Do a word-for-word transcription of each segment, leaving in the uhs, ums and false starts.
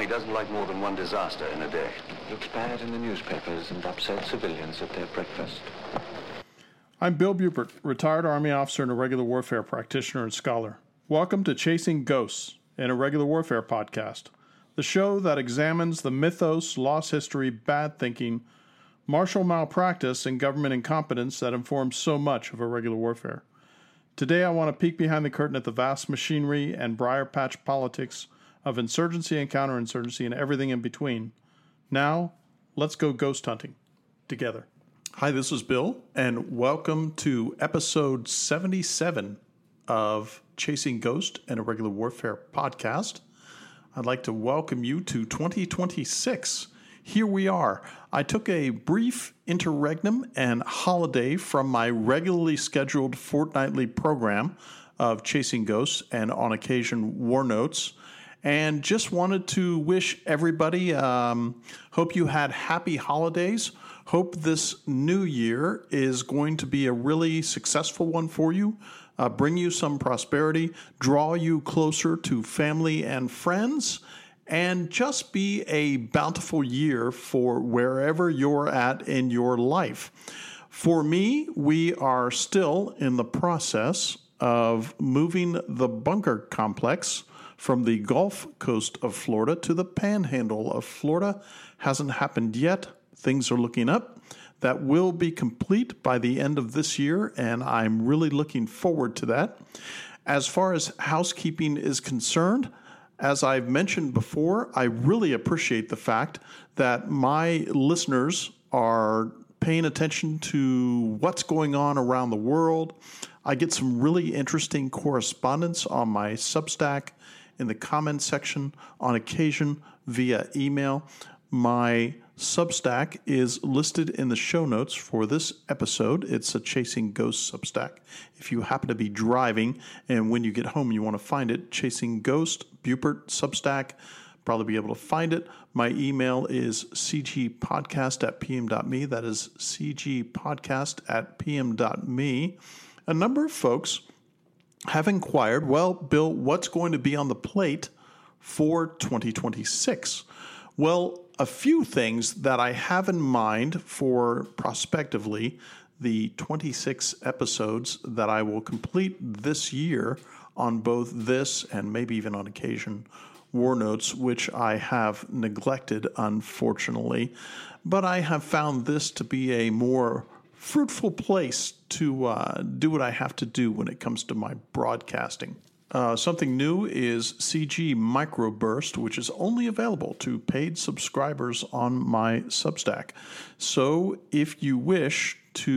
army doesn't like more than one disaster in a day. Looks bad in the newspapers and upset civilians at their breakfast. I'm Bill Bupert, retired Army officer and irregular warfare practitioner and scholar. Welcome to Chasing Ghosts, an irregular warfare podcast, the show that examines the mythos, lost history, bad thinking, martial malpractice, and government incompetence that informs so much of irregular warfare. Today I want to peek behind the curtain at the vast machinery and briar patch politics of insurgency and counterinsurgency and everything in between. Now, let's go ghost hunting together. Hi, this is Bill, and welcome to episode seventy-seven of Chasing Ghost and Irregular Warfare podcast. I'd like to welcome you to twenty twenty-six. Here we are. I took a brief interregnum and holiday from my regularly scheduled fortnightly program of Chasing Ghosts and on occasion War Notes, and just wanted to wish everybody, um, hope you had happy holidays. Hope this new year is going to be a really successful one for you, uh, bring you some prosperity, draw you closer to family and friends, and just be a bountiful year for wherever you're at in your life. For me, we are still in the process of moving the bunker complex from the Gulf Coast of Florida to the Panhandle of Florida. Hasn't happened yet. Things are looking up. That will be complete by the end of this year, and I'm really looking forward to that. As far as housekeeping is concerned, as I've mentioned before, I really appreciate the fact that my listeners are paying attention to what's going on around the world. I get some really interesting correspondence on my Substack, in the comments section, on occasion via email. My Substack is listed in the show notes for this episode. It's a Chasing Ghosts Substack. If you happen to be driving and when you get home you want to find it, Chasing Ghost, Bupert, Substack, probably be able to find it. My email is c g podcast at p m dot m e. That is c g podcast at p m dot m e. A number of folks have inquired, well, Bill, what's going to be on the plate for twenty twenty-six? Well, a few things that I have in mind for prospectively the twenty-six episodes that I will complete this year on both this and maybe even on occasion War Notes, which I have neglected, unfortunately. But I have found this to be a more fruitful place to uh, do what I have to do when it comes to my broadcasting. Uh, something new is C G Microburst, which is only available to paid subscribers on my Substack. So if you wish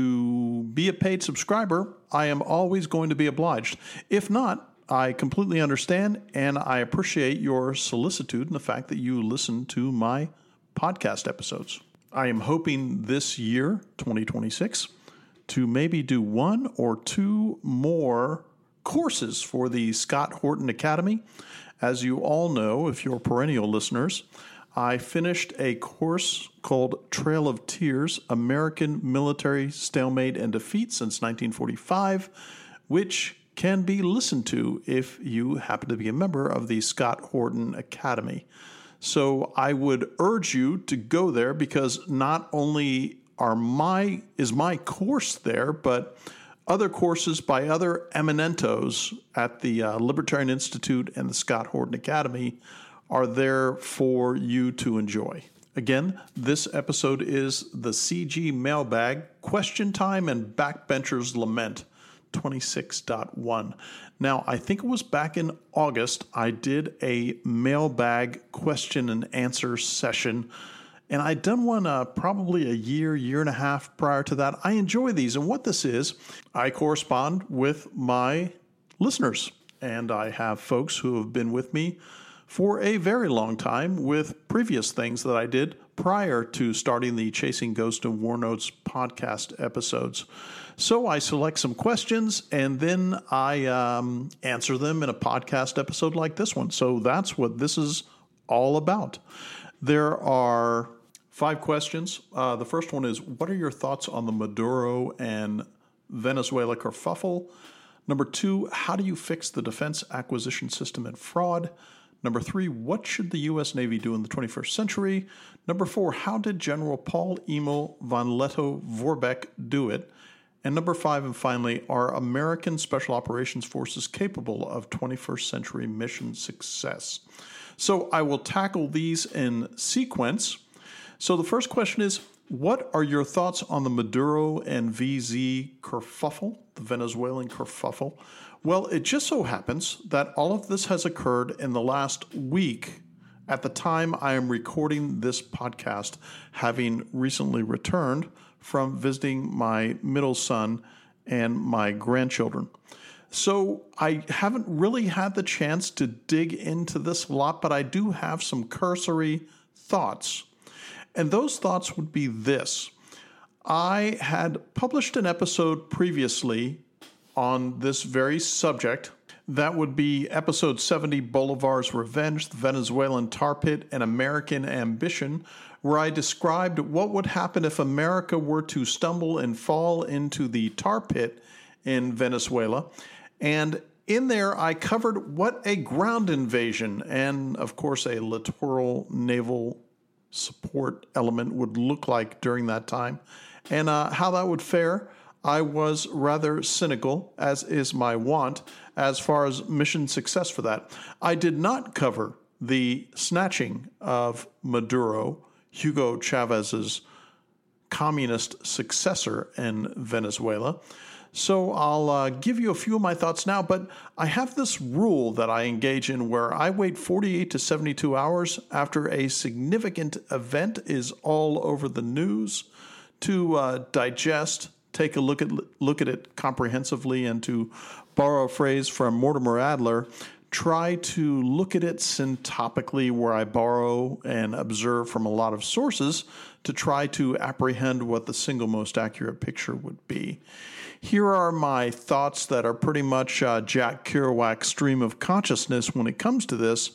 to be a paid subscriber, I am always going to be obliged. If not, I completely understand, and I appreciate your solicitude and the fact that you listen to my podcast episodes. I am hoping this year, twenty twenty-six, to maybe do one or two more courses for the Scott Horton Academy. As you all know, if you're perennial listeners, I finished a course called Trail of Tears, American Military Stalemate and Defeat since nineteen forty-five, which can be listened to if you happen to be a member of the Scott Horton Academy. So I would urge you to go there because not only are my is my course there, but other courses by other eminentos at the uh, Libertarian Institute and the Scott Horton Academy are there for you to enjoy. Again, this episode is the C G Mailbag, Question Time and Backbenchers Lament, twenty-six point one. Now, I think it was back in August, I did a mailbag question and answer session, and I'd done one uh, probably a year, year and a half prior to that. I enjoy these, and what this is, I correspond with my listeners, and I have folks who have been with me for a very long time with previous things that I did prior to starting the Chasing Ghost and War Notes podcast episodes. So I select some questions and then I um, answer them in a podcast episode like this one. So that's what this is all about. There are five questions. Uh, the first one is, what are your thoughts on the Maduro and Venezuela kerfuffle? Number two, how do you fix the defense acquisition system and fraud? Number three, what should the U S Navy do in the twenty-first century? Number four, how did General Paul Emil von Lettow-Vorbeck do it? And number five, and finally, are American Special Operations Forces capable of twenty-first century mission success? So I will tackle these in sequence. So the first question is, what are your thoughts on the Maduro and V Z kerfuffle, the Venezuelan kerfuffle? Well, it just so happens that all of this has occurred in the last week at the time I am recording this podcast, having recently returned from visiting my middle son and my grandchildren. So I haven't really had the chance to dig into this a lot, but I do have some cursory thoughts. And those thoughts would be this. I had published an episode previously on this very subject. That would be episode seventy, Bolivar's Revenge, the Venezuelan Tar Pit, and American Ambition, where I described what would happen if America were to stumble and fall into the tar pit in Venezuela. And in there, I covered what a ground invasion and, of course, a littoral naval support element would look like during that time, and uh, how that would fare. I was rather cynical, as is my wont, as far as mission success for that. I did not cover the snatching of Maduro, Hugo Chavez's communist successor in Venezuela. So I'll uh, give you a few of my thoughts now, but I have this rule that I engage in where I wait forty-eight to seventy-two hours after a significant event is all over the news to uh, digest, take a look at look at it comprehensively, and to borrow a phrase from Mortimer Adler, try to look at it syntopically, where I borrow and observe from a lot of sources to try to apprehend what the single most accurate picture would be. Here are my thoughts that are pretty much uh, Jack Kerouac's stream of consciousness when it comes to this.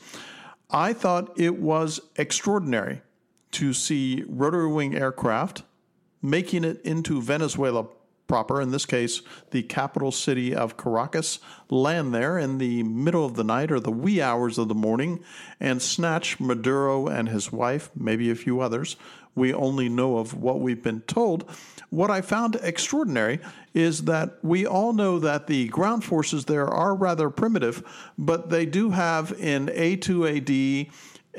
I thought it was extraordinary to see rotary wing aircraft making it into Venezuela proper, in this case, the capital city of Caracas, land there in the middle of the night or the wee hours of the morning and snatch Maduro and his wife, maybe a few others. We only know of what we've been told. What I found extraordinary is that we all know that the ground forces there are rather primitive, but they do have in A two A D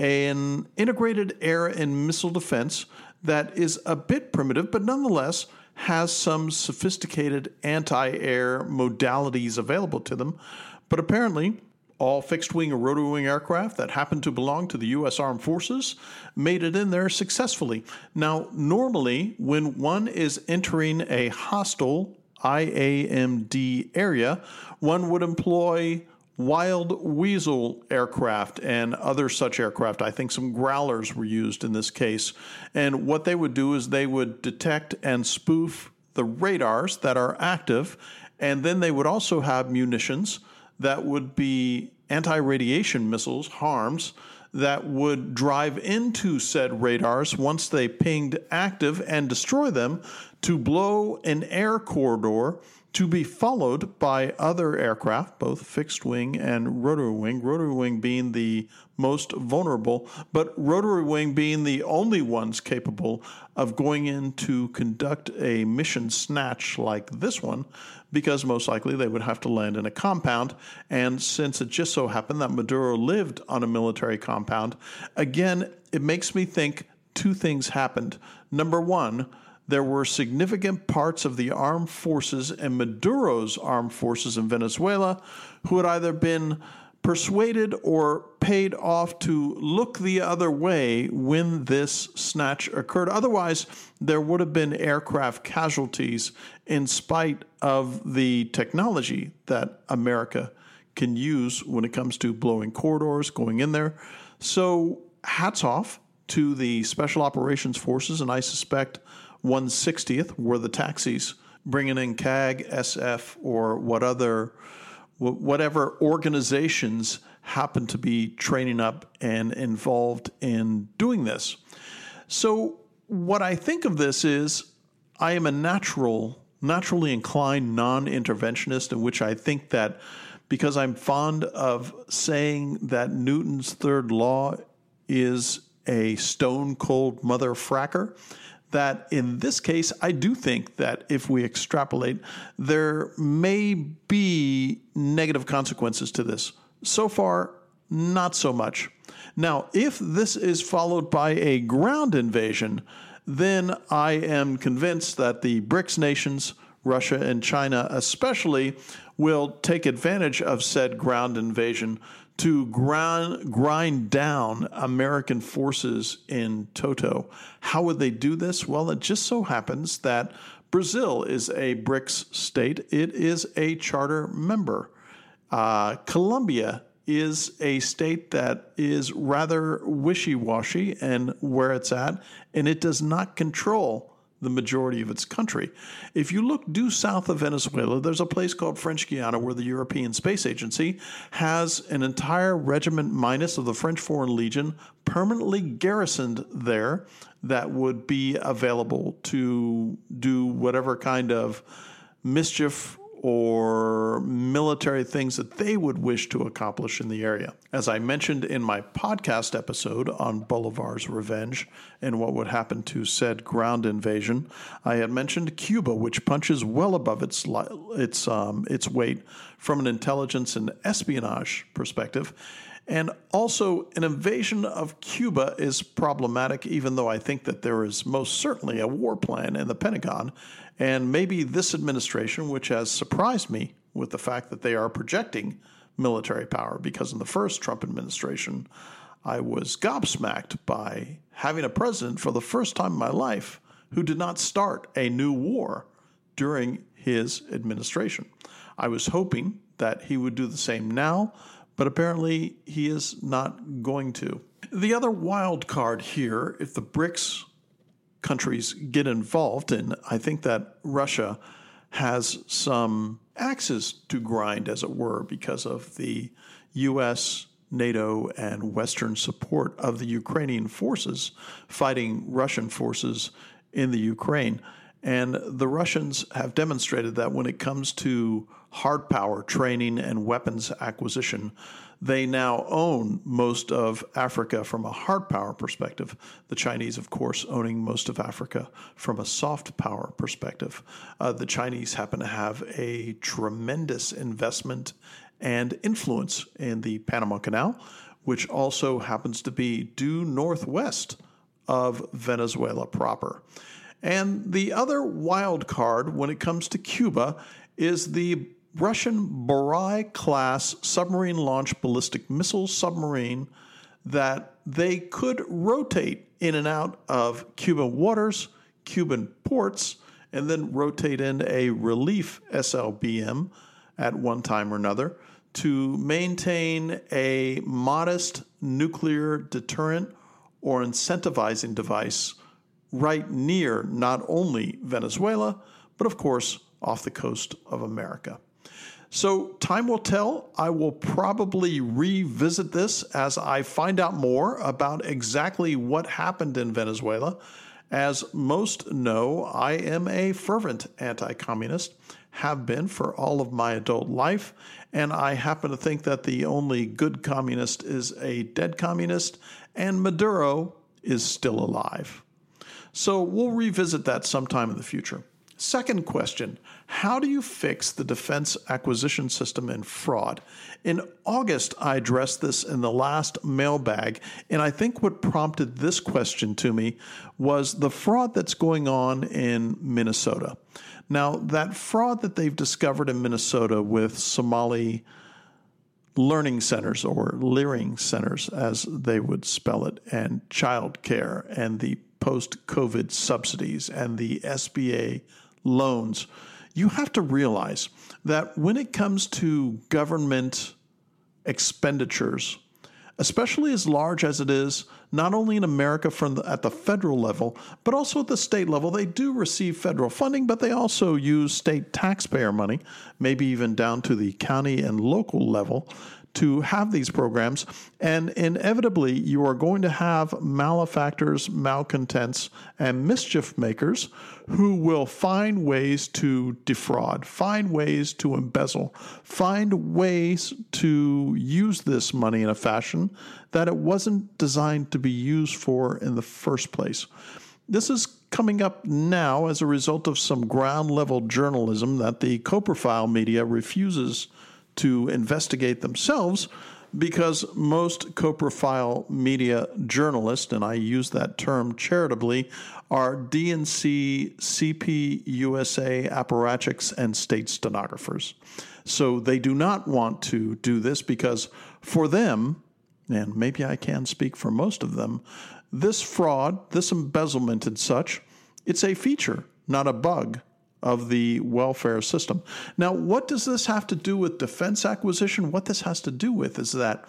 an integrated air and missile defense that is a bit primitive, but nonetheless has some sophisticated anti-air modalities available to them. But apparently, all fixed-wing or rotary-wing aircraft that happen to belong to the U S Armed Forces made it in there successfully. Now, normally, when one is entering a hostile I A M D area, one would employ Wild Weasel aircraft and other such aircraft. I think some Growlers were used in this case. And what they would do is they would detect and spoof the radars that are active, and then they would also have munitions that would be anti-radiation missiles, HARMs, that would drive into said radars once they pinged active and destroy them to blow an air corridor to be followed by other aircraft, both fixed wing and rotary wing, rotary wing being the most vulnerable, but rotary wing being the only ones capable of going in to conduct a mission snatch like this one, because most likely they would have to land in a compound. And since it just so happened that Maduro lived on a military compound, again, it makes me think two things happened. Number one, there were significant parts of the armed forces and Maduro's armed forces in Venezuela who had either been persuaded or paid off to look the other way when this snatch occurred. Otherwise, there would have been aircraft casualties in spite of the technology that America can use when it comes to blowing corridors, going in there. So hats off to the Special Operations Forces, and I suspect one sixtieth were the taxis, bringing in C A G, S F, or what other, whatever organizations happen to be training up and involved in doing this. So what I think of this is I am a natural, naturally inclined non-interventionist, in which I think that because I'm fond of saying that Newton's third law is a stone-cold mother fracker, that in this case, I do think that if we extrapolate, there may be negative consequences to this. So far, not so much. Now, if this is followed by a ground invasion, then I am convinced that the BRICS nations, Russia and China especially, will take advantage of said ground invasion to grind, grind down American forces in toto. How would they do this? Well, it just so happens that Brazil is a BRICS state. It is a charter member. Uh, Colombia is a state that is rather wishy-washy and where it's at, and it does not control the majority of its country. If you look due south of Venezuela, there's a place called French Guiana where the European Space Agency has an entire regiment minus of the French Foreign Legion permanently garrisoned there that would be available to do whatever kind of mischief or military things that they would wish to accomplish in the area. As I mentioned in my podcast episode on Bolivar's revenge and what would happen to said ground invasion, I had mentioned Cuba, which punches well above its its um, its weight from an intelligence and espionage perspective. And also, an invasion of Cuba is problematic, even though I think that there is most certainly a war plan in the Pentagon. And maybe this administration, which has surprised me with the fact that they are projecting military power, because in the first Trump administration, I was gobsmacked by having a president for the first time in my life who did not start a new war during his administration. I was hoping that he would do the same now, but apparently he is not going to. The other wild card here, if the BRICS countries get involved, and I think that Russia has some axes to grind, as it were, because of the U S, NATO, and Western support of the Ukrainian forces fighting Russian forces in the Ukraine. And the Russians have demonstrated that when it comes to hard power training and weapons acquisition, they now own most of Africa from a hard power perspective. The Chinese, of course, owning most of Africa from a soft power perspective. Uh, the Chinese happen to have a tremendous investment and influence in the Panama Canal, which also happens to be due northwest of Venezuela proper. And the other wild card when it comes to Cuba is the Russian Burai-class submarine-launched ballistic missile submarine that they could rotate in and out of Cuban waters, Cuban ports, and then rotate in a relief S L B M at one time or another to maintain a modest nuclear deterrent or incentivizing device right near not only Venezuela, but of course off the coast of America. So time will tell. I will probably revisit this as I find out more about exactly what happened in Venezuela. As most know, I am a fervent anti-communist, have been for all of my adult life, and I happen to think that the only good communist is a dead communist, and Maduro is still alive. So we'll revisit that sometime in the future. Second question, how do you fix the defense acquisition system and fraud? In August, I addressed this in the last mailbag, and I think what prompted this question to me was the fraud that's going on in Minnesota. Now, that fraud that they've discovered in Minnesota with Somali learning centers, or learning centers as they would spell it, and child care, and the post-COVID subsidies, and the S B A loans, you have to realize that when it comes to government expenditures, especially as large as it is, not only in America from the, at the federal level, but also at the state level, they do receive federal funding, but they also use state taxpayer money, maybe even down to the county and local level, to have these programs, and inevitably you are going to have malefactors, malcontents, and mischief makers who will find ways to defraud, find ways to embezzle, find ways to use this money in a fashion that it wasn't designed to be used for in the first place. This is coming up now as a result of some ground-level journalism that the co-profile media refuses to investigate themselves, because most co-profile media journalists, and I use that term charitably, are D N C, C P, U S A, apparatchiks, and state stenographers. So they do not want to do this because for them, and maybe I can speak for most of them, this fraud, this embezzlement and such, it's a feature, not a bug of the welfare system. Now, what does this have to do with defense acquisition? What this has to do with is that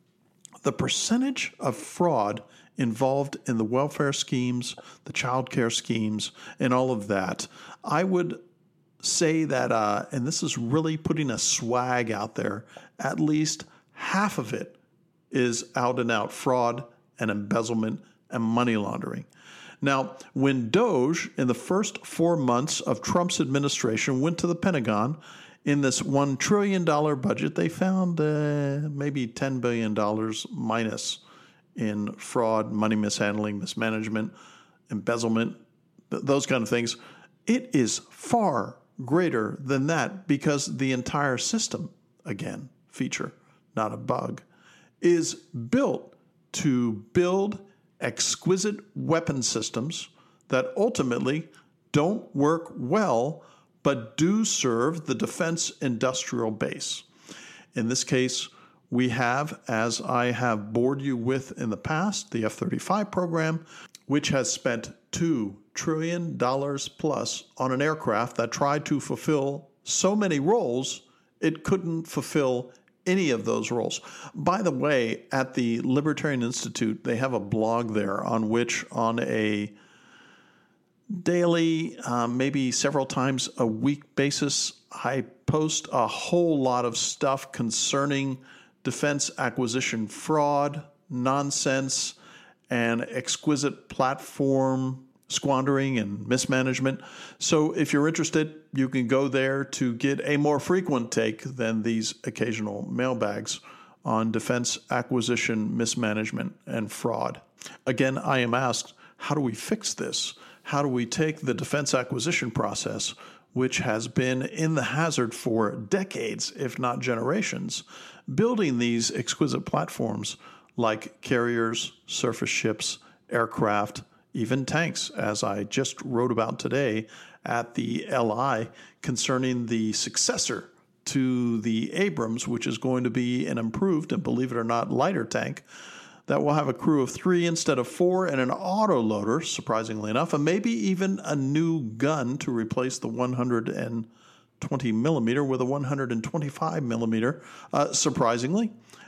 the percentage of fraud involved in the welfare schemes, the child care schemes, and all of that, I would say that, uh, and this is really putting a swag out there, at least half of it is out and out fraud and embezzlement and money laundering. Now, when Doge, in the first four months of Trump's administration, went to the Pentagon in this one trillion dollars budget, they found uh, maybe ten billion dollars minus in fraud, money mishandling, mismanagement, embezzlement, th- those kind of things. It is far greater than that because the entire system, again, feature, not a bug, is built to build exquisite weapon systems that ultimately don't work well, but do serve the defense industrial base. In this case, we have, as I have bored you with in the past, the F thirty-five program, which has spent two trillion dollars plus on an aircraft that tried to fulfill so many roles, it couldn't fulfill any of those roles. By the way, at the Libertarian Institute, they have a blog there on which, on a daily, um, maybe several times a week basis, I post a whole lot of stuff concerning defense acquisition fraud, nonsense, and exquisite platform squandering and mismanagement. So if you're interested, you can go there to get a more frequent take than these occasional mailbags on defense acquisition, mismanagement, and fraud. Again, I am asked, how do we fix this? How do we take the defense acquisition process, which has been in the hazard for decades, if not generations, building these exquisite platforms like carriers, surface ships, aircraft, even tanks, as I just wrote about today at the L I concerning the successor to the Abrams, which is going to be an improved and, believe it or not, lighter tank that will have a crew of three instead of four and an autoloader, surprisingly enough, and maybe even a new gun to replace the one hundred twenty millimeter with a one hundred twenty-five millimeter. Uh, surprisingly,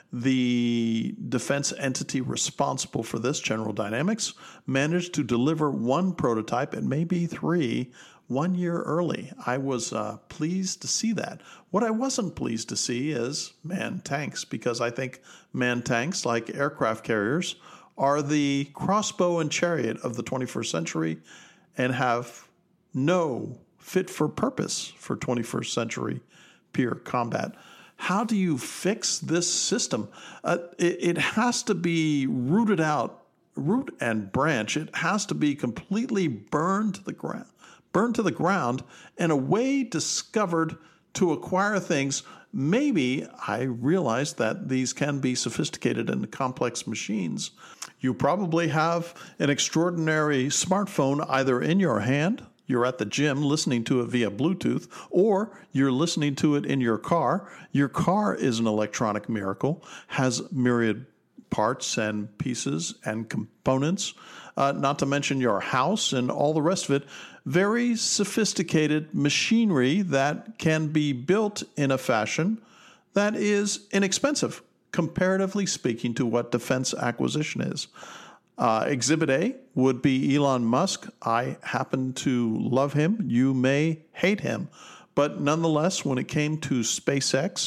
the defense entity responsible for this, General Dynamics, managed to deliver one prototype and maybe three one year early. I was uh, pleased to see that. What I wasn't pleased to see is manned tanks, because I think manned tanks, like aircraft carriers, are the crossbow and chariot of the twenty-first century and have no fit for purpose for twenty-first century peer combat. How do you fix this system? Uh, it, it has to be rooted out, root and branch. It has to be completely burned to the ground, burned to the ground, and a way discovered to acquire things. Maybe I realize that these can be sophisticated and complex machines. You probably have an extraordinary smartphone either in your hand, you're at the gym listening to it via Bluetooth, or you're listening to it in your car. Your car is an electronic miracle, has myriad parts and pieces and components, uh, not to mention your house and all the rest of it. Very sophisticated machinery that can be built in a fashion that is inexpensive, comparatively speaking, to what defense acquisition is. Uh, Exhibit A would be Elon Musk. I happen to love him. You may hate him. But nonetheless, when it came to SpaceX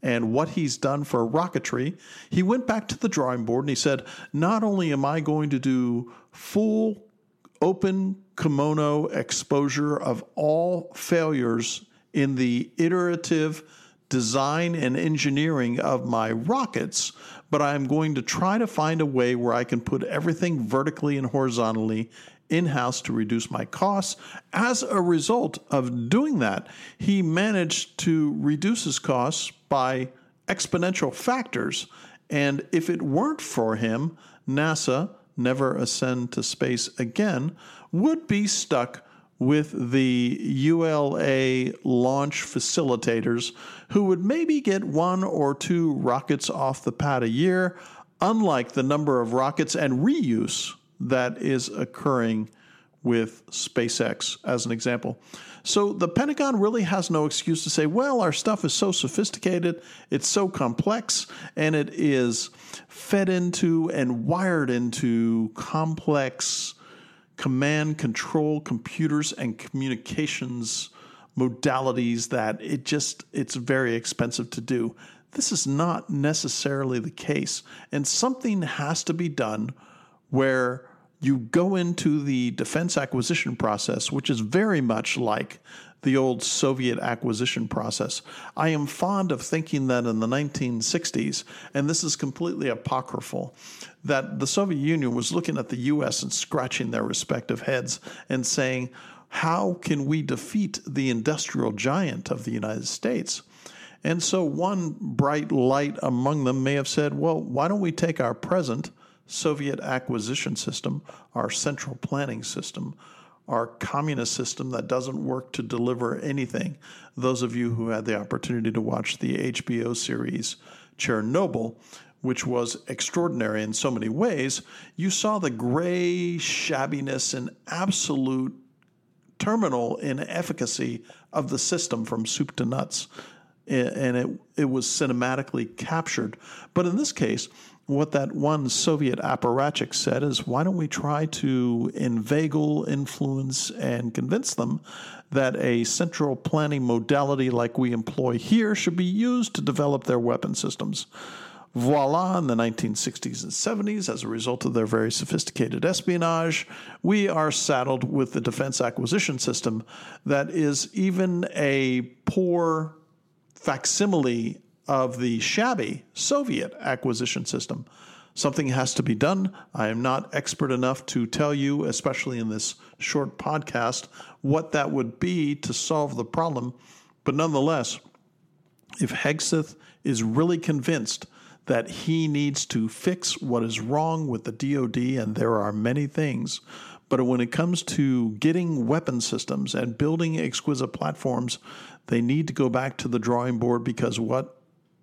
and what he's done for rocketry, he went back to the drawing board and he said, not only am I going to do full open kimono exposure of all failures in the iterative design and engineering of my rockets, but I'm going to try to find a way where I can put everything vertically and horizontally in-house to reduce my costs. As a result of doing that, he managed to reduce his costs by exponential factors. And if it weren't for him, NASA, never ascend to space again, would be stuck with the U L A launch facilitators who would maybe get one or two rockets off the pad a year, unlike the number of rockets and reuse that is occurring with SpaceX, as an example. So the Pentagon really has no excuse to say, well, our stuff is so sophisticated, it's so complex, and it is fed into and wired into complex command control computers and communications modalities that it just, it's very expensive to do. This is not necessarily the case. And something has to be done where you go into the defense acquisition process, which is very much like the old Soviet acquisition process. I am fond of thinking that in the nineteen sixties, and this is completely apocryphal, that the Soviet Union was looking at the U S and scratching their respective heads and saying, how can we defeat the industrial giant of the United States? And so one bright light among them may have said, well, why don't we take our present Soviet acquisition system, our central planning system, our communist system that doesn't work to deliver anything. Those of you who had the opportunity to watch the H B O series Chernobyl, which was extraordinary in so many ways, you saw the gray shabbiness and absolute terminal inefficacy of the system from soup to nuts. And it, it was cinematically captured. But in this case, what that one Soviet apparatchik said is, why don't we try to inveigle, influence, and convince them that a central planning modality like we employ here should be used to develop their weapon systems. Voila, in the nineteen sixties and seventies, as a result of their very sophisticated espionage, we are saddled with the defense acquisition system that is even a poor facsimile of the shabby Soviet acquisition system. Something has to be done. I am not expert enough to tell you, especially in this short podcast, what that would be to solve the problem. But nonetheless, if Hegseth is really convinced that he needs to fix what is wrong with the D O D, and there are many things, but when it comes to getting weapon systems and building exquisite platforms, they need to go back to the drawing board, because what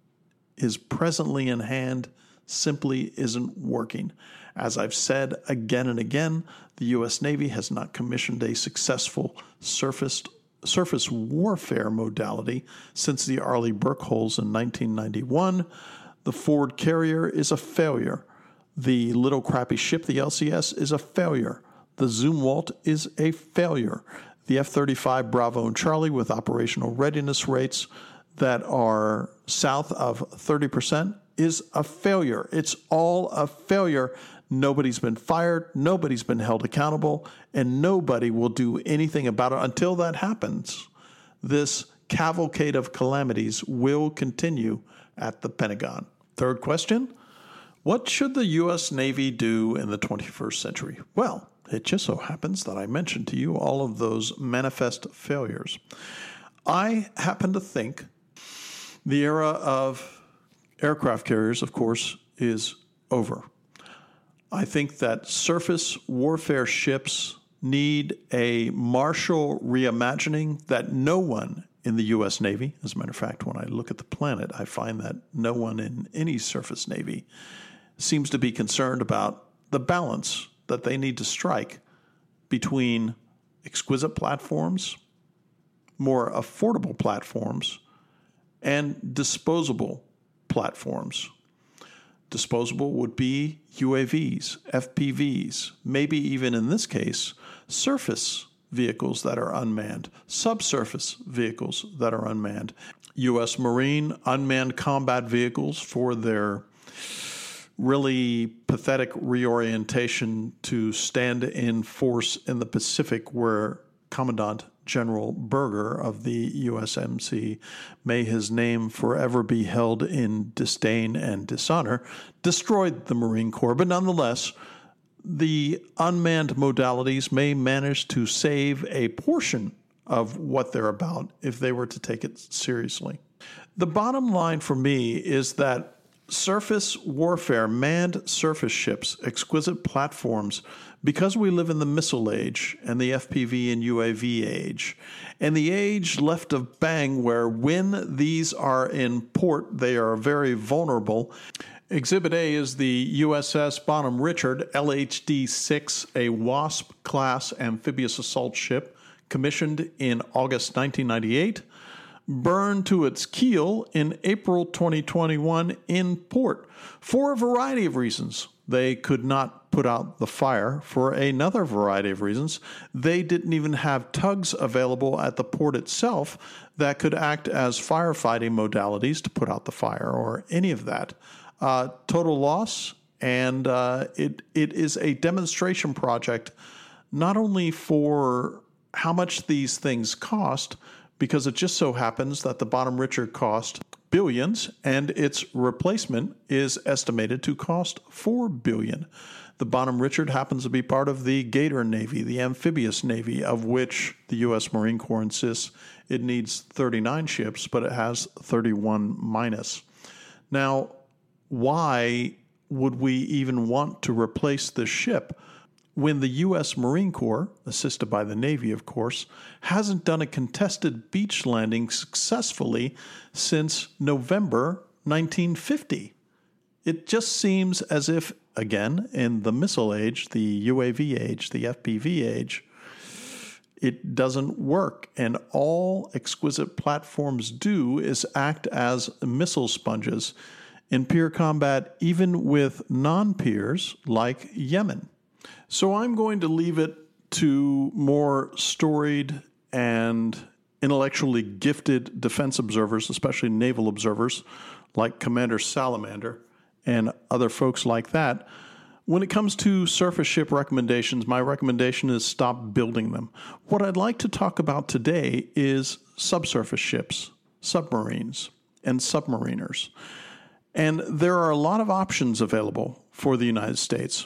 is presently in hand simply isn't working. As I've said again and again, the U S Navy has not commissioned a successful surface surface warfare modality since the Arleigh Burke holes in nineteen ninety-one. The Ford Carrier is a failure. The little crappy ship, the L C S, is a failure. The Zumwalt is a failure. The F thirty-five Bravo and Charlie, with operational readiness rates that are south of thirty percent, is a failure. It's all a failure. Nobody's been fired, nobody's been held accountable, and nobody will do anything about it until that happens. This cavalcade of calamities will continue at the Pentagon. Third question, what should the U S Navy do in the twenty-first century? Well, it just so happens that I mentioned to you all of those manifest failures. I happen to think the era of aircraft carriers, of course, is over. I think that surface warfare ships need a martial reimagining that no one in the U S Navy, as a matter of fact, when I look at the planet, I find that no one in any surface Navy seems to be concerned about the balance that they need to strike between exquisite platforms, more affordable platforms, and disposable platforms. Disposable would be U A Vs, F P Vs, maybe even in this case, surface vehicles that are unmanned, subsurface vehicles that are unmanned, U S Marine unmanned combat vehicles for their really pathetic reorientation to stand in force in the Pacific, where Commandant General Berger of the U S M C, may his name forever be held in disdain and dishonor, destroyed the Marine Corps. But nonetheless, the unmanned modalities may manage to save a portion of what they're about if they were to take it seriously. The bottom line for me is that surface warfare, manned surface ships, exquisite platforms, because we live in the missile age and the F P V and U A V age, and the age left of bang where when these are in port, they are very vulnerable. Exhibit A is the U S S Bonham Richard L H D six, a WASP-class amphibious assault ship commissioned in August nineteen ninety-eight, burned to its keel in April twenty twenty-one in port for a variety of reasons. They could not put out the fire for another variety of reasons. They didn't even have tugs available at the port itself that could act as firefighting modalities to put out the fire or any of that. Uh, total loss, and uh, it it is a demonstration project not only for how much these things cost, because it just so happens that the Bonham Richard cost billions and its replacement is estimated to cost four billion dollars. The Bonham Richard happens to be part of the Gator Navy, the amphibious Navy, of which the U S Marine Corps insists it needs thirty-nine ships, but it has thirty-one minus. Now, why would we even want to replace this ship when the U S Marine Corps, assisted by the Navy, of course, hasn't done a contested beach landing successfully since November nineteen fifty? It just seems as if, again, in the missile age, the U A V age, the F P V age, it doesn't work. And all exquisite platforms do is act as missile sponges in peer combat, even with non-peers like Yemen. So I'm going to leave it to more storied and intellectually gifted defense observers, especially naval observers like Commander Salamander and other folks like that. When it comes to surface ship recommendations, my recommendation is stop building them. What I'd like to talk about today is subsurface ships, submarines, and submariners. And there are a lot of options available for the United States.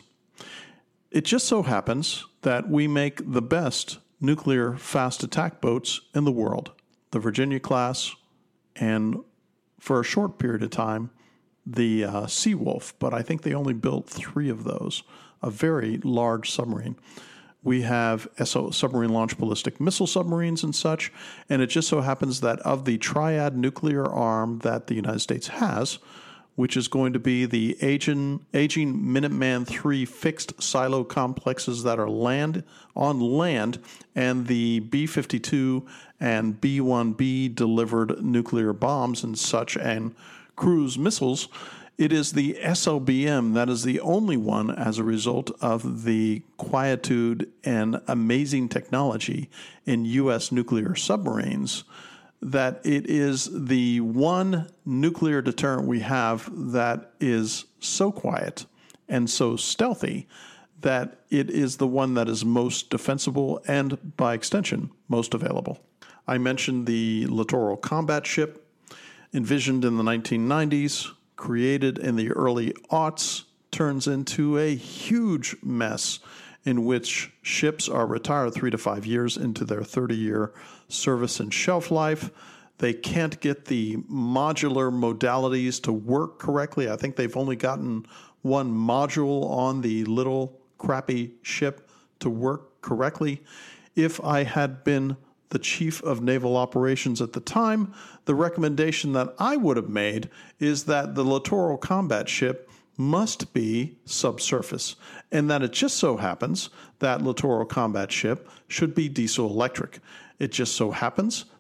It just so happens that we make the best nuclear fast attack boats in the world, the Virginia class, and for a short period of time, the uh, Seawolf, but I think they only built three of those, a very large submarine. We have S O submarine launched ballistic missile submarines and such, and it just so happens that of the triad nuclear arm that the United States has, which is going to be the aging, aging Minuteman three fixed silo complexes that are land on land, and the B fifty-two and B one B delivered nuclear bombs and such, and cruise missiles. It is the S L B M that is the only one, as a result of the quietude and amazing technology in U S nuclear submarines, that it is the one nuclear deterrent we have that is so quiet and so stealthy that it is the one that is most defensible and, by extension, most available. I mentioned the Littoral Combat Ship, envisioned in the nineteen nineties, created in the early aughts, turns into a huge mess in which ships are retired three to five years into their thirty-year service and shelf life. They can't get the modular modalities to work correctly. I think they've only gotten one module on the little crappy ship to work correctly. If I had been the chief of naval operations at the time, the recommendation that I would have made is that the littoral combat ship must be subsurface, and that it just so happens that littoral combat ship should be diesel electric. It just so happens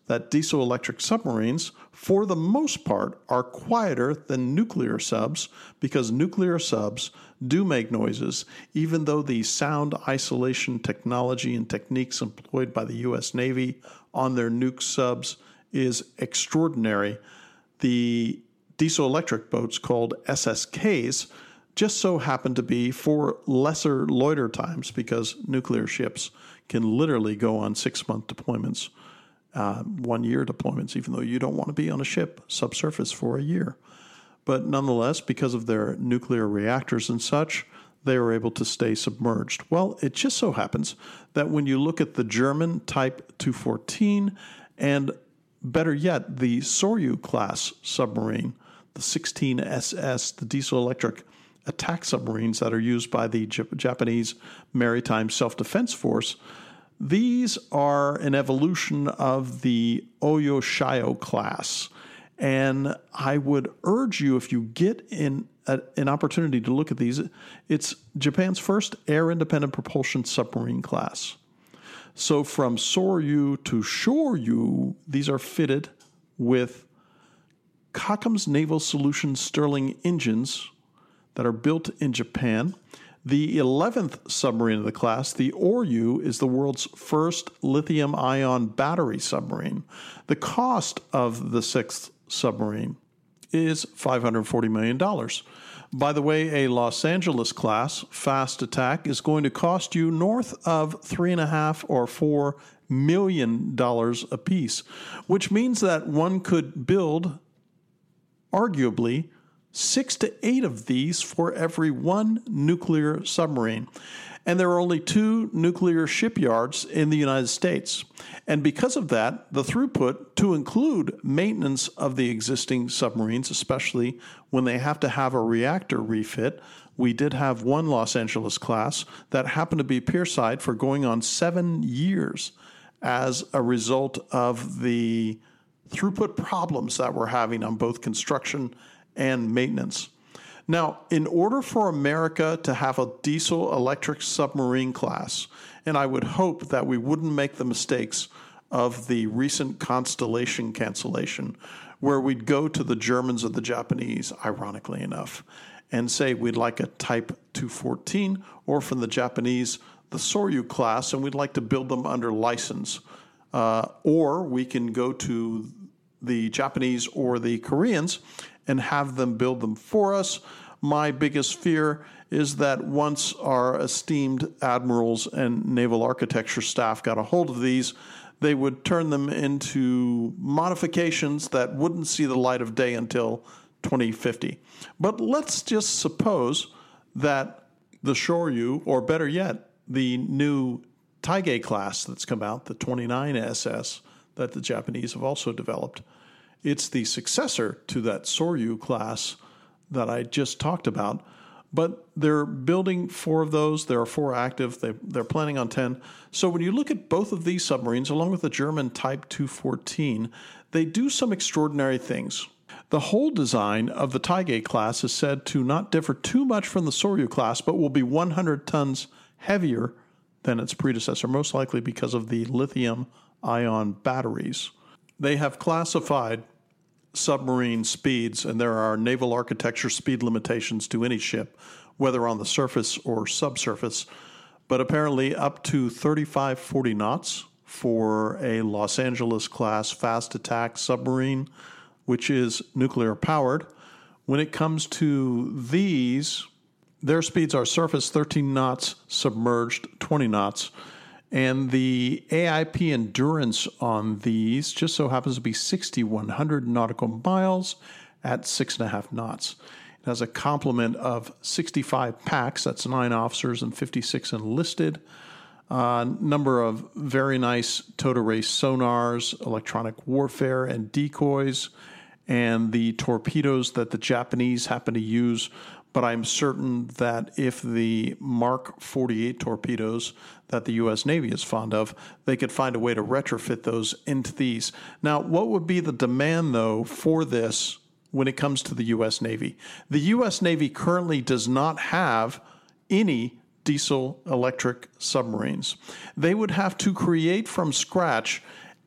that diesel-electric submarines, for the most part, are quieter than nuclear subs because nuclear subs do make noises, even though the sound isolation technology and techniques employed by the U S Navy on their nuke subs is extraordinary. The diesel-electric boats called S S Ks just so happen to be for lesser loiter times because nuclear ships can literally go on six-month deployments, uh, one-year deployments, even though you don't want to be on a ship subsurface for a year. But nonetheless, because of their nuclear reactors and such, they are able to stay submerged. Well, it just so happens that when you look at the German Type two fourteen and, better yet, the Soryu class submarine, the sixteen S S, the diesel-electric attack submarines that are used by the J- Japanese Maritime Self-Defense Force, these are an evolution of the Oyoshayo class. And I would urge you, if you get in a, an opportunity to look at these, it's Japan's first air-independent propulsion submarine class. So from Soryu to Shoryu, these are fitted with Kockums Naval Solutions Stirling engines that are built in Japan. The eleventh submarine of the class, the Oryu, is the world's first lithium-ion battery submarine. The cost of the sixth submarine is five hundred forty million dollars. By the way, a Los Angeles class fast attack is going to cost you north of three and a half or four million dollars apiece, which means that one could build, arguably, six to eight of these for every one nuclear submarine. And there are only two nuclear shipyards in the United States. And because of that, the throughput to include maintenance of the existing submarines, especially when they have to have a reactor refit, we did have one Los Angeles class that happened to be pierside for going on seven years as a result of the throughput problems that we're having on both construction and maintenance. Now, in order for America to have a diesel-electric submarine class, and I would hope that we wouldn't make the mistakes of the recent Constellation cancellation, where we'd go to the Germans or the Japanese, ironically enough, and say we'd like a Type two fourteen, or from the Japanese, the Soryu class, and we'd like to build them under license. Uh, or we can go to the Japanese or the Koreans and have them build them for us. My biggest fear is that once our esteemed admirals and naval architecture staff got a hold of these, they would turn them into modifications that wouldn't see the light of day until twenty fifty. But let's just suppose that the Shoryu, or better yet, the new Taige class that's come out, the twenty-nine S S that the Japanese have also developed, it's the successor to that Soryu class that I just talked about. But they're building four of those. There are four active. They, they're planning on ten. So when you look at both of these submarines, along with the German Type two fourteen, they do some extraordinary things. The whole design of the Taige class is said to not differ too much from the Soryu class, but will be one hundred tons heavier than its predecessor, most likely because of the lithium-ion batteries. They have classified submarine speeds, and there are naval architecture speed limitations to any ship, whether on the surface or subsurface, but apparently up to thirty-five, forty knots for a Los Angeles class fast attack submarine, which is nuclear powered. When it comes to these, their speeds are surface thirteen knots, submerged twenty knots. And the A I P endurance on these just so happens to be six thousand one hundred nautical miles at six and a half knots. It has a complement of sixty-five packs, that's nine officers and fifty-six enlisted. A uh, number of very nice towed array sonars, electronic warfare and decoys, and the torpedoes that the Japanese happen to use. But I'm certain that if the Mark forty-eight torpedoes that the U S Navy is fond of, they could find a way to retrofit those into these. Now, what would be the demand, though, for this when it comes to the U S Navy? The U S Navy currently does not have any diesel-electric submarines. They would have to create from scratch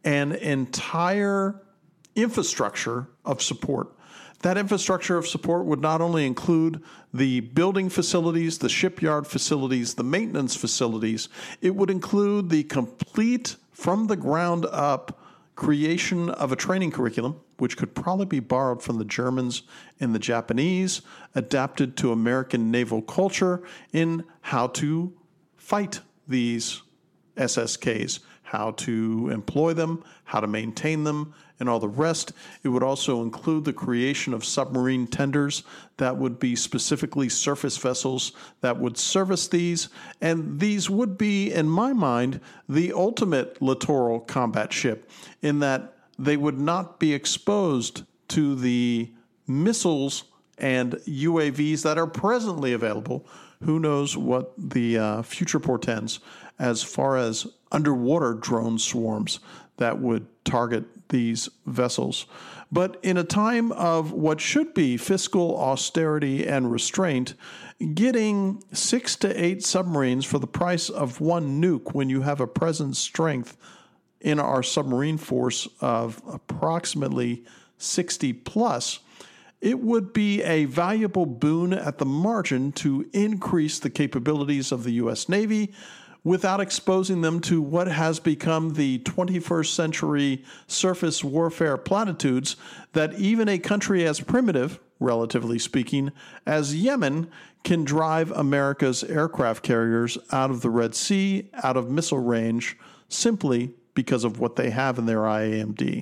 an entire infrastructure of support. That infrastructure of support would not only include the building facilities, the shipyard facilities, the maintenance facilities, it would include the complete, from the ground up, creation of a training curriculum, which could probably be borrowed from the Germans and the Japanese, adapted to American naval culture in how to fight these S S Ks, how to employ them, how to maintain them, and all the rest. It would also include the creation of submarine tenders that would be specifically surface vessels that would service these. And these would be, in my mind, the ultimate littoral combat ship in that they would not be exposed to the missiles and U A Vs that are presently available. Who knows what the uh, future portends as far as underwater drone swarms that would target these vessels. But in a time of what should be fiscal austerity and restraint, getting six to eight submarines for the price of one nuke when you have a present strength in our submarine force of approximately sixty plus, it would be a valuable boon at the margin to increase the capabilities of the U S Navy without exposing them to what has become the twenty-first century surface warfare platitudes that even a country as primitive, relatively speaking, as Yemen can drive America's aircraft carriers out of the Red Sea, out of missile range, simply because of what they have in their I A M D.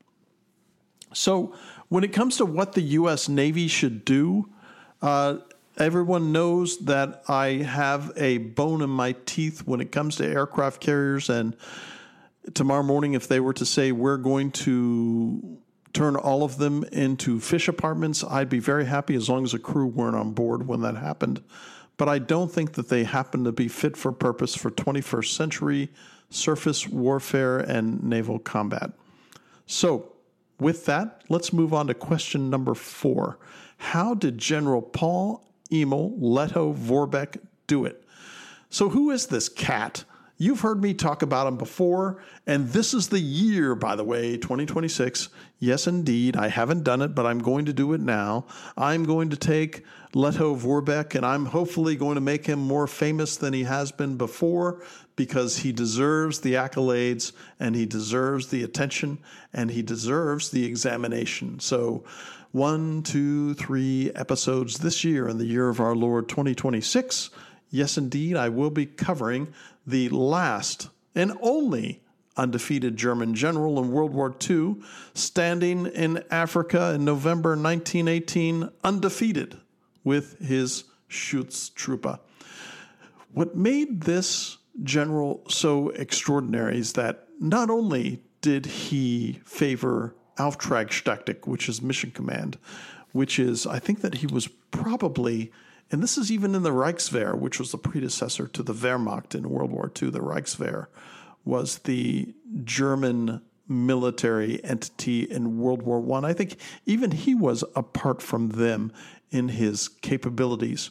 So when it comes to what the U S Navy should do, uh, everyone knows that I have a bone in my teeth when it comes to aircraft carriers. And tomorrow morning, if they were to say we're going to turn all of them into fish apartments, I'd be very happy as long as the crew weren't on board when that happened. But I don't think that they happen to be fit for purpose for twenty-first century surface warfare and naval combat. So with that, let's move on to question number four. How did General Paul Emil Letto Vorbeck do it? So who is this cat? You've heard me talk about him before, and this is the year, by the way, twenty twenty-six. Yes, indeed. I haven't done it, but I'm going to do it now. I'm going to take Letto Vorbeck, and I'm hopefully going to make him more famous than he has been before, because he deserves the accolades, and he deserves the attention, and he deserves the examination. So one, two, three episodes this year in the year of our Lord twenty twenty-six. Yes, indeed, I will be covering the last and only undefeated German general in World War Two, standing in Africa in November nineteen eighteen, undefeated with his Schutztruppe. What made this general so extraordinary is that not only did he favor Auftragstaktik, which is mission command, which is, I think that he was probably, and this is even in the Reichswehr, which was the predecessor to the Wehrmacht in World War Two. The Reichswehr was the German military entity in World War One. I. I think even he was apart from them in his capabilities.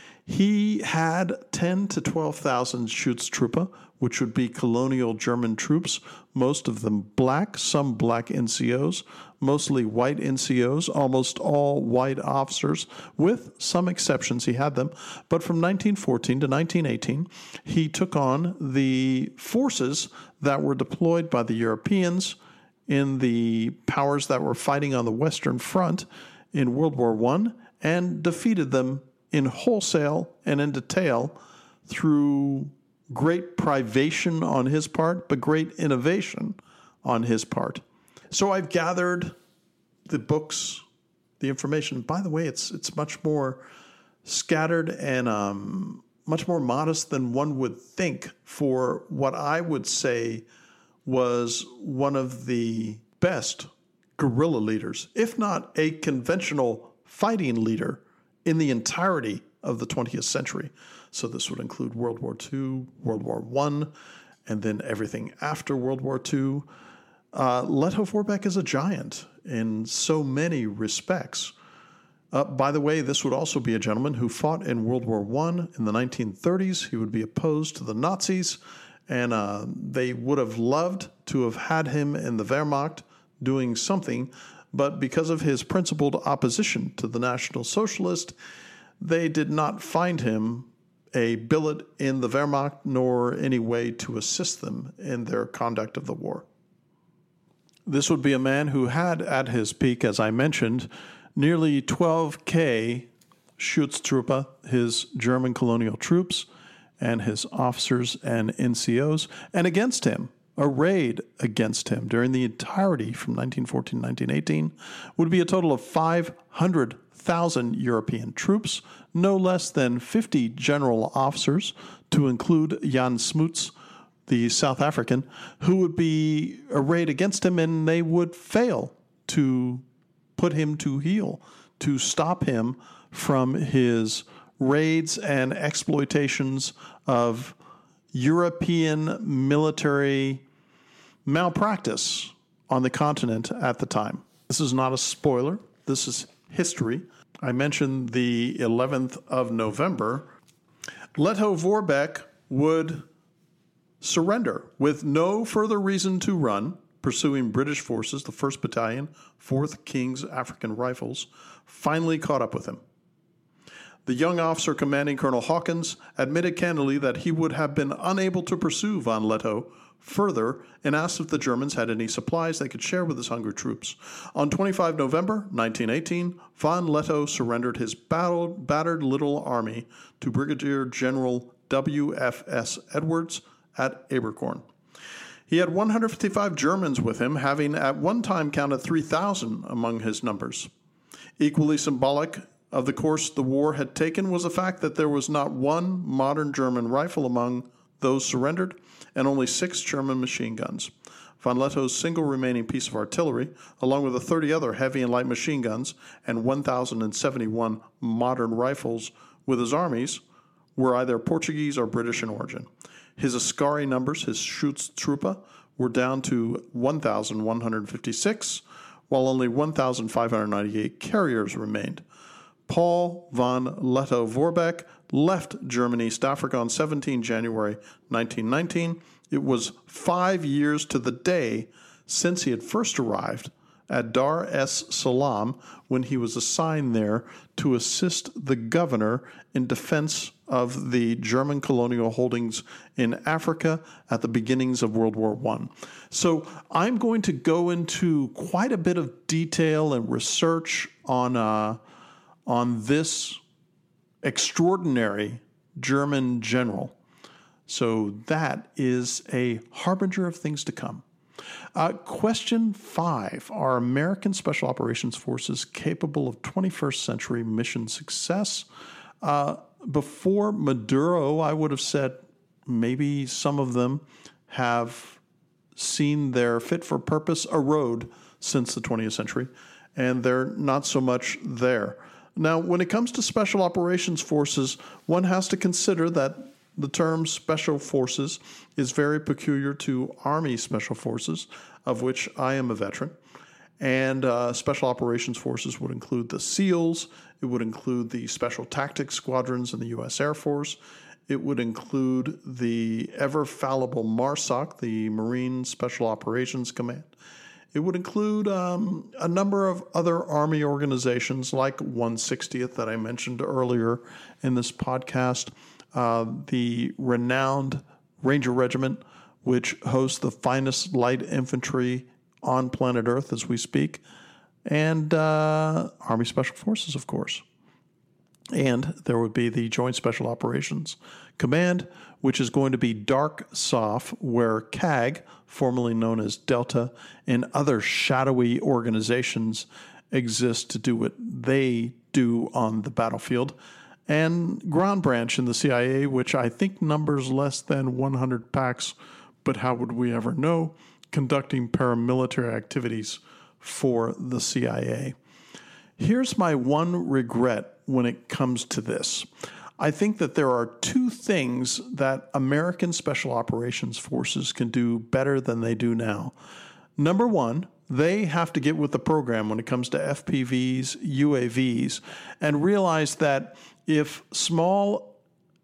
He had ten to twelve thousand Schutztruppe, which would be colonial German troops, most of them black, some black N C Os, mostly white N C Os, almost all white officers, with some exceptions. He had them. But from nineteen fourteen to nineteen eighteen, he took on the forces that were deployed by the Europeans in the powers that were fighting on the Western Front in World War One and defeated them in wholesale and in detail through great privation on his part, but great innovation on his part. So I've gathered the books, the information. By the way, it's it's much more scattered and um, much more modest than one would think for what I would say was one of the best guerrilla leaders, if not a conventional fighting leader in the entirety of the twentieth century. So this would include World War Two, World War One, and then everything after World War Two. Uh, Letto Vorbeck is a giant in so many respects. Uh, by the way, this would also be a gentleman who fought in World War One in the nineteen thirties. He would be opposed to the Nazis And uh, they would have loved to have had him in the Wehrmacht doing something, but because of his principled opposition to the National Socialist, they did not find him a billet in the Wehrmacht nor any way to assist them in their conduct of the war. This would be a man who had at his peak, as I mentioned, nearly twelve K Schutztruppe, his German colonial troops, and his officers and N C Os, and against him, a raid against him during the entirety from nineteen fourteen to nineteen eighteen would be a total of five hundred thousand European troops, no less than fifty general officers, to include Jan Smuts, the South African, who would be arrayed against him, and they would fail to put him to heel, to stop him from his raids and exploitations of European military malpractice on the continent at the time. This is not a spoiler. This is history. I mentioned the eleventh of November. Letto Vorbeck would surrender with no further reason to run, pursuing British forces. The first Battalion, fourth King's African Rifles, finally caught up with him. The young officer commanding Colonel Hawkins admitted candidly that he would have been unable to pursue von Lettow further and asked if the Germans had any supplies they could share with his hungry troops. On the twenty-fifth of November, nineteen eighteen, von Lettow surrendered his battled, battered little army to Brigadier General W F S Edwards at Abercorn. He had one hundred fifty-five Germans with him, having at one time counted three thousand among his numbers. Equally symbolic of the course the war had taken was the fact that there was not one modern German rifle among those surrendered, and only six German machine guns. Von Lettow's single remaining piece of artillery, along with the thirty other heavy and light machine guns and one thousand seventy-one modern rifles with his armies, were either Portuguese or British in origin. His Ascari numbers, his Schutztruppe, were down to one thousand one hundred fifty-six, while only one thousand five hundred ninety-eight carriers remained. Paul von Lettow Vorbeck left German East Africa on the seventeenth of January nineteen nineteen. It was five years to the day since he had first arrived at Dar es Salaam, when he was assigned there to assist the governor in defense of the German colonial holdings in Africa at the beginnings of World War One. So I'm going to go into quite a bit of detail and research on uh, on this extraordinary German general. So that is a harbinger of things to come. Uh, question five, are American Special Operations Forces capable of twenty-first century mission success? Uh, before Maduro, I would have said maybe some of them have seen their fit for purpose erode since the twentieth century, and they're not so much there. Now, when it comes to Special Operations Forces, one has to consider that the term Special Forces is very peculiar to Army Special Forces, of which I am a veteran. And uh, Special Operations Forces would include the SEALs. It would include the Special Tactics Squadrons in the U S Air Force. It would include the ever-fallible MARSOC, the Marine Special Operations Command. It would include um, a number of other Army organizations like one sixtieth that I mentioned earlier in this podcast, uh, the renowned Ranger Regiment, which hosts the finest light infantry on planet Earth as we speak, and uh, Army Special Forces, of course. And there would be the Joint Special Operations Command, which is going to be DARCSOF, where C A G, formerly known as Delta, and other shadowy organizations exist to do what they do on the battlefield, and Ground Branch in the C I A, which I think numbers less than one hundred packs, but how would we ever know, conducting paramilitary activities for the C I A. Here's my one regret when it comes to this. I think that there are two things that American Special Operations Forces can do better than they do now. Number one, they have to get with the program when it comes to F P Vs, U A Vs, and realize that if small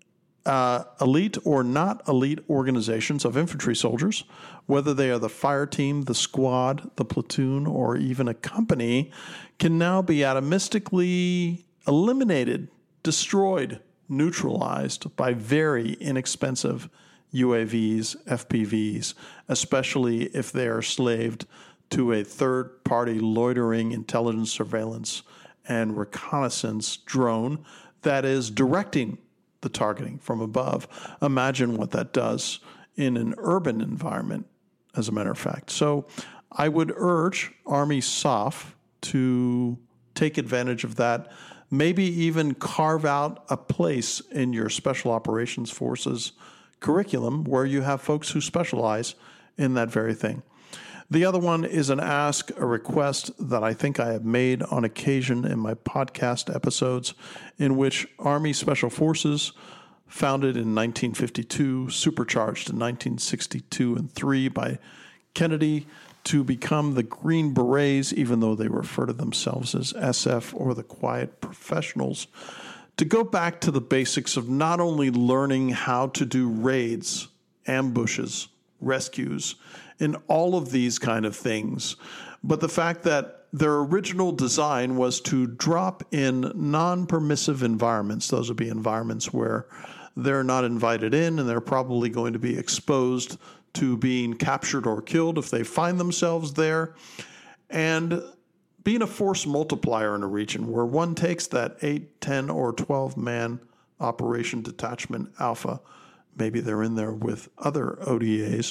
uh, elite or not elite organizations of infantry soldiers, whether they are the fire team, the squad, the platoon, or even a company, can now be atomistically eliminated, destroyed, neutralized by very inexpensive U A Vs, F P Vs, especially if they are slaved to a third-party loitering intelligence surveillance and reconnaissance drone that is directing the targeting from above. Imagine what that does in an urban environment, as a matter of fact. So I would urge Army S O F to take advantage of that, maybe even carve out a place in your Special Operations Forces curriculum where you have folks who specialize in that very thing. The other one is an ask, a request that I think I have made on occasion in my podcast episodes, in which Army Special Forces, founded in nineteen fifty-two, supercharged in nineteen sixty-two and three by Kennedy to become the Green Berets, even though they refer to themselves as S F or the Quiet Professionals, to go back to the basics of not only learning how to do raids, ambushes, rescues, and all of these kind of things, but the fact that their original design was to drop in non-permissive environments. Those would be environments where they're not invited in and they're probably going to be exposed to being captured or killed if they find themselves there, and being a force multiplier in a region where one takes that eight, ten, or twelve-man Operation Detachment Alpha, maybe they're in there with other O D As,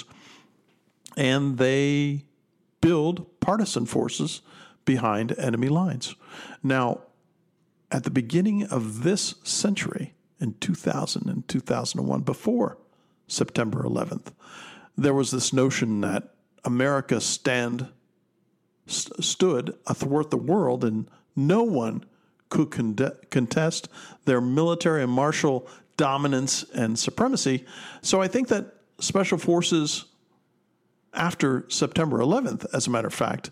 and they build partisan forces behind enemy lines. Now, at the beginning of this century, in two thousand and two thousand one, before September eleventh, there was this notion that America stand st- stood athwart the world and no one could con- contest their military and martial dominance and supremacy. So I think that Special Forces, after September eleventh, as a matter of fact,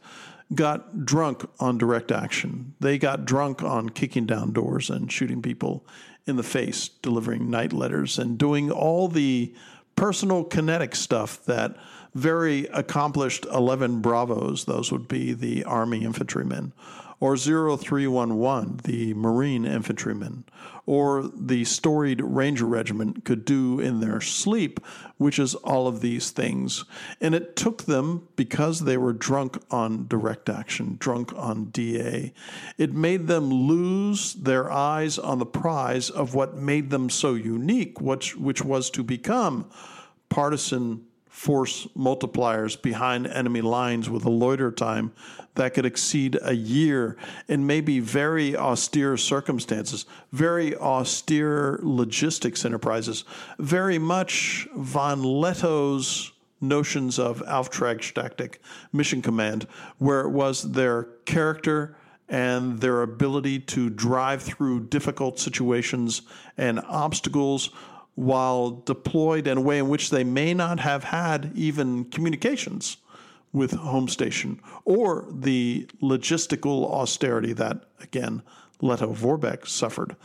got drunk on direct action. They got drunk on kicking down doors and shooting people in the face, delivering night letters, and doing all the personal kinetic stuff that very accomplished eleven Bravos, those would be the Army infantrymen, or zero three one one, the Marine infantrymen, or the storied Ranger Regiment could do in their sleep, which is all of these things. And it took them, because they were drunk on direct action, drunk on D A, it made them lose their eyes on the prize of what made them so unique, which, which was to become partisan force multipliers behind enemy lines with a loiter time that could exceed a year in maybe very austere circumstances, very austere logistics enterprises, very much von Leto's notions of Auftragstaktik, mission command, where it was their character and their ability to drive through difficult situations and obstacles while deployed in a way in which they may not have had even communications with home station, or the logistical austerity that, again, Leto Vorbeck suffered,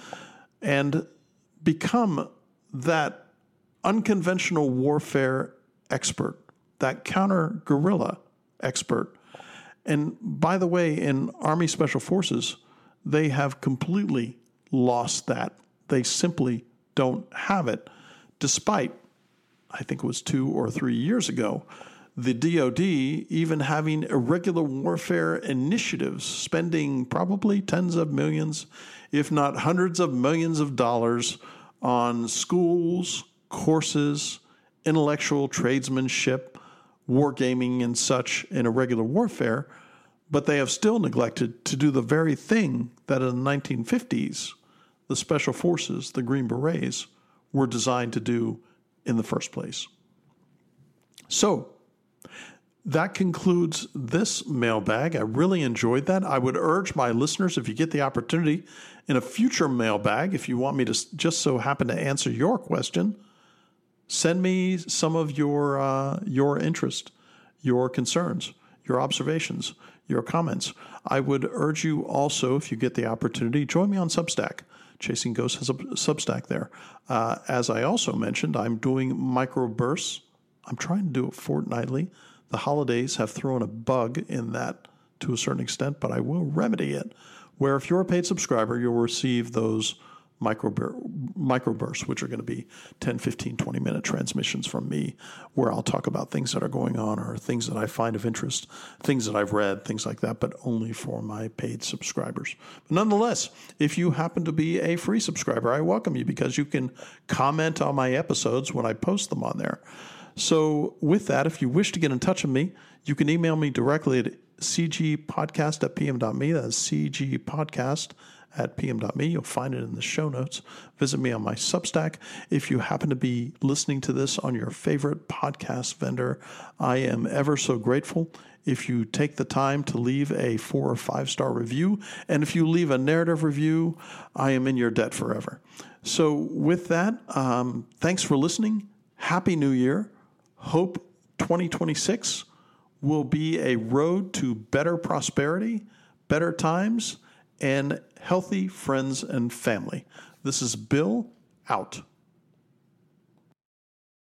and become that unconventional warfare expert, that counter-guerrilla expert. And by the way, in Army Special Forces, they have completely lost that. They simply don't have it, despite, I think it was two or three years ago, the D O D even having irregular warfare initiatives, spending probably tens of millions, if not hundreds of millions of dollars on schools, courses, intellectual tradesmanship, wargaming and such in irregular warfare, but they have still neglected to do the very thing that in the nineteen fifties the Special Forces, the Green Berets, were designed to do in the first place. So, that concludes this mailbag. I really enjoyed that. I would urge my listeners, if you get the opportunity in a future mailbag, if you want me to just so happen to answer your question, send me some of your uh, your interest, your concerns, your observations, your comments. I would urge you also, if you get the opportunity, join me on Substack. Chasing Ghosts has a Substack there. Uh, as I also mentioned, I'm doing microbursts. I'm trying to do it fortnightly. The holidays have thrown a bug in that to a certain extent, but I will remedy it, where if you're a paid subscriber, you'll receive those microbur- microbursts, which are going to be ten, fifteen, twenty-minute transmissions from me, where I'll talk about things that are going on or things that I find of interest, things that I've read, things like that, but only for my paid subscribers. But nonetheless, if you happen to be a free subscriber, I welcome you because you can comment on my episodes when I post them on there. So with that, if you wish to get in touch with me, you can email me directly at c g podcast at p m dot m e. That's cgpodcast at p m dot m e. You'll find it in the show notes. Visit me on my Substack. If you happen to be listening to this on your favorite podcast vendor, I am ever so grateful if you take the time to leave a four or five star review. And if you leave a narrative review, I am in your debt forever. So with that, um, thanks for listening. Happy New Year. Hope twenty twenty-six will be a road to better prosperity, better times, and healthy friends and family. This is Bill, out.